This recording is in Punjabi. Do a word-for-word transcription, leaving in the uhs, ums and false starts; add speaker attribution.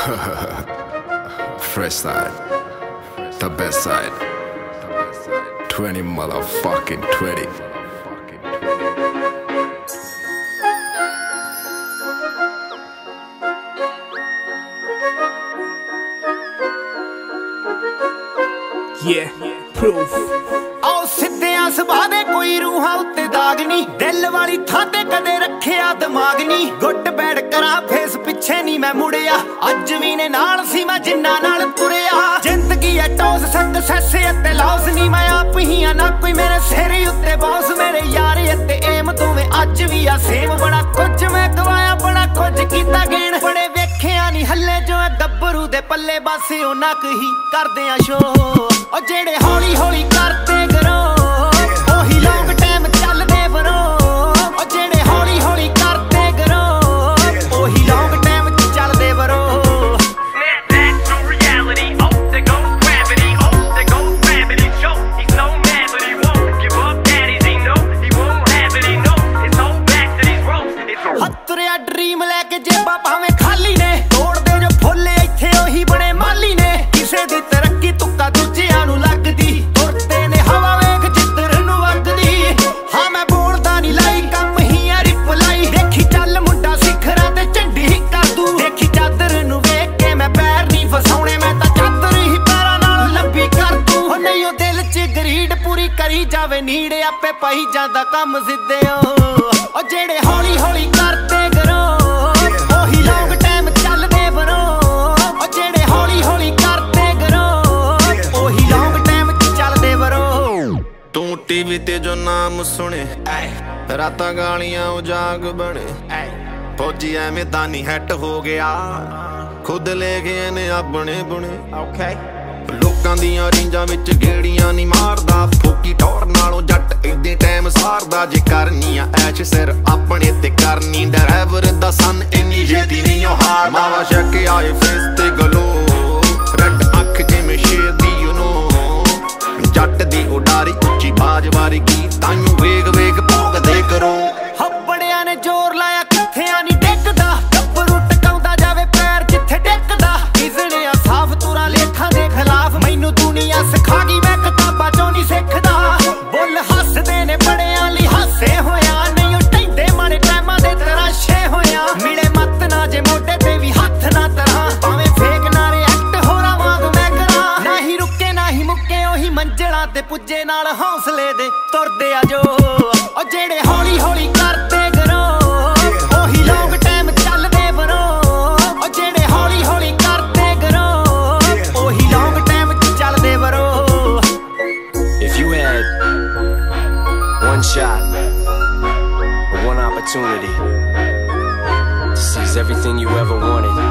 Speaker 1: Fresh side, the best side. Twenty motherfucking twenty.
Speaker 2: Yeah, proof.
Speaker 3: ਆਓ ਸਿੱਧਿਆਂ ਸੁਭਾਅ ਦੇ ਕੋਈ ਰੂਹਾਂ ਉੱਤੇ ਦਾਗ ਨਹੀਂ, ਦਿਲ ਵਾਲੀ ਥਾਂ ਤੇ ਕਦੇ ਰੱਖਿਆ ਦਿਮਾਗ ਨਹੀਂ। ਗੁੱਟ ਬੈਠ ਕਰਾਂ ਫੇਸ ਪਿੱਛੇ ਨਹੀਂ ਮੈਂ ਮੁੜਿਆ, ਅੱਜ ਵੀ ਨੇ ਨਾਲ ਸੀ ਮੈਂ ਜਿੰਨਾ ਨਾਲ ਤੁਰਿਆ। ਜ਼ਿੰਦਗੀ ਐ ਟੌਸ ਸਕਸੈਸ ਅਤੇ ਲੌਸ ਨਹੀਂ, ਮੈਂ ਆਪ ਹੀ ਆ ਨਾ ਕੋਈ ਮੇਰੇ ਸਿਰ ਉੱਤੇ ਬੌਸ। ਮੇਰੇ ਯਾਰ ਅਤੇ ਏਮ ਦੋਵੇਂ ਅੱਜ ਵੀ ਆ ਸੇਮ, ਬੜਾ ਕੁਝ ਮੈਂ ਗਵਾਇਆ ਬੜਾ ਕੁਝ ਕੀਤਾ ਗੇਣ। ਬੜੇ ਵੇਖਿਆ ਨਹੀਂ ਹੱਲੇ ਜੋ ਗੱਭਰੂ ਦੇ ਪੱਲੇ, ਬਸ ਉਹਨਾਂ ਕੁ ਹੀ ਕਰਦੇ ਆ ਸ਼ੋ। ਉਹ ਜਿਹੜੇ ਹੌਲੀ ਹੌਲੀ ਕਰਦੇ ਕਰੋ ਉਹੀ ਲੌਂਗ ਟਾਈਮ ਚੱਲਦੇ ਬਰੋ। ਉਹ ਜਿਹੜੇ ਹੌਲੀ ਹੌਲੀ ਕਰਦੇ ਕਰੋ ਉਹੀ ਲੌਂਗ ਟਾਈਮ ਚੱਲਦੇ ਬਰੋ। ਹੱਤਰਿਆ ਡਰੀਮ ਲੈ ਕੇ ਜੇਬਾਂ ਭਾਵੇਂ ਖਾਲੀ ਨੇ, ਤੋੜਦੇ ਜੋ ਫੁੱਲੇ ਇੱਥੇ ਉਹੀ ਬਣੇ ਮਾਲੀ ਨੇ। ਕਿਸੇ ਦੀ ਤਰੱਕੀ ਤੁੱਕਾ ਦੂਜਿਆਂ ਨੂੰ ਲੱਗਦੀ, ਤੁਰਦੇ ਨੇ ਹਵਾ ਵੇਖ ਜਿੱਧਰ ਨੂੰ ਵਗਦੀ। ਹਾਂ ਮੈਂ ਬੋਲਦਾ ਨਹੀਂ ਲਾਈ ਕੰਮ ਹੀ ਆ ਰਿਪਲਾਈ, ਦੇਖੀ ਚੱਲ ਮੁੰਡਾ ਸਿਖਰਾਂ ਤੇ ਝੰਡੀ ਹੀ ਕਰ ਦੂ। ਦੇਖੀ ਚਾਦਰ ਨੂੰ ਵੇਖ ਕੇ ਮੈਂ ਪੈਰ ਨਹੀਂ ਫਸਾਉਣੇ, ਮੈਂ ਤਾਂ ਚਾਦਰ ਹੀ ਪੈਰਾਂ ਨਾਲ ਲੰਬੀ ਕਰ ਦੂ। ਉਹ ਨਹੀਂ ਉਹ ਦਿਲ ਚ ਗਰੀਡ ਪੂਰੀ ਕਰੀ ਜਾਵੇ ਨੀੜ, ਆਪੇ ਪਈ ਜਾਂਦਾ ਕੰਮ ਸਿੱਧਿਓ। ਉਹ ਜਿਹੜੇ ਹੌਲੀ ਹੌਲੀ ਕਰਦੇ ਕਰੋ ਉਹੀ ਲੌਂਗ ਟਾਈਮ ਚੱਲਦੇ ਬਰੋ। ਉਹ ਜਿਹੜੇ ਹੌਲੀ ਹੌਲੀ ਕਰਦੇ ਕਰੋ ਉਹੀ ਲੌਂਗ ਟਾਈਮ ਚੱਲਦੇ ਬਰੋ।
Speaker 4: ਤੂੰ ਟੀਵੀ ਤੇ ਜੋ ਨਾਮ ਸੁਣੇ, ਰਾਤਾਂ ਗਾਲੀਆਂ ਉਜਾਗ ਬਣੇ। ਫੌਜੀ ਐਵੇਂ ਤਾਂ ਨਹੀਂ ਹੈਟ ਹੋ ਗਿਆ, ਖੁਦ ਲੈ ਗਏ ਨੇ ਆਪਣੇ ਬੁਣੇ। ਲੋਕਾਂ ਦੀਆਂ ਰਿੰਜਾਂ ਵਿੱਚ ਗੇੜੀਆਂ ਨਹੀਂ ਮਾਰਦਾ, ਫੋਕੀ ਟੌਰ ਨਾਲੋਂ ਜੱਟ ਏਡੇ ਟਾਈਮ ਸਾਰਦਾ। ਜੇ ਕਰਨੀ ਆ ਐਸ਼ ਸਿਰ ਆਪਣੇ ਤੇ ਕਰਨੀ, ਡਰਾਈਵਰ ਦਾ ਸਨ ਇੰਨੀ ਛੇਤੀ ਨਹੀਂ ਉਹ ਹਾਰਦਾ। ਮਾਵਾ ਸ਼ੱਕ ਆਏ ਫੇਸ ਤੇ ਗਲੋ, ਰੈਡ ਅੱਖ ਜਿਵੇਂ ਸ਼ੇਰ ਦੀ ਯੂ ਨੋ। ਜੱਟ ਦੀ ਉਡਾਰੀ ਉੱਚੀ ਬਾਜ ਵਾਰਗੀ, ਤਾਈਓ ਵੇਗ ਵੇਗ ਭੋਗਦੇ ਕਰੋ।
Speaker 3: ਹੱਬੜਿਆਂ ਨੇ ਜ਼ੋਰ ਲਾਇਆ ਕਿੱਥਿਆਂ ਨਹੀਂ ਡਿੱਗਦਾ, ਗੱਭਰੂ ਟਕਾਉਂਦਾ ਜਾਵੇ ਪੈਰ ਜਿੱਥੇ ਡਿੱਗਦਾ। ਇਜ਼ਣਿਆ ਸਾਫ ਤੁਰਾਂ ਲੇਖਾਂ ਦੇ ਖਿਲਾਫ, ਮੈਨੂੰ ਦੁਨੀਆ ਸਿਖਾ ਗਈ ਮੈਂ ਕਿਤਾਬਾਂ ਚੋਂ ਨਹੀਂ ਸਿੱਖਦਾ। ਬੁੱਲ ਹੱਸਦੇ ਨੇ ਬੜਿਆਂ ਲਈ ਹਾਸੇ ਹੋਇਆ, ਨਹੀਂ ਉਹ ਟੈਂਦੇ ਮਾਰੇ ਟਾਈਮਾਂ ਦੇ ਤਰਾਸ਼ੇ ਹੋਇਆ। ਮਿਲੇ ਮੱਤ ਨਾ ਜੇ ਮੋਢੇ ਤੇ ਵੀ ਹੱਥ ਨਾ ਤਰਾਂ, ਭਾਵੇਂ ਫੇਕ ਨਾ ਰਿਐਕਟ ਹੋਰਾਂ ਵਾਂਗ ਮੈਂ ਕਰਾਂ। ਨਾ ਹੀ ਰੁਕੇ ਨਾ ਹੀ ਮੁੱਕੇ ਉਹੀ ਮੰਜ਼ਲਾਂ ਤੇ ਪੁੱਜੇ, ਨਾਲ ਹੌਸਲੇ ਦੇ ਤੁਰਦੇ ਆ ਜੋ। ਉਹ ਜਿਹੜੇ ਹੌਲੀ ਹੌਲੀ ਕਰਦੇ ਕਰੋ ਉਹੀ ਲੌਂਗ ਟਾਈਮ ਚੱਲਦੇ ਬਰੋ। ਉਹ ਜਿਹੜੇ ਹੌਲੀ ਹੌਲੀ ਕਰਦੇ ਕਰੋ ਉਹੀ ਲੌਂਗ ਟਾਈਮ ਚੱਲਦੇ ਬਰੋ।
Speaker 2: If you had one shot or one opportunity to seize everything you ever wanted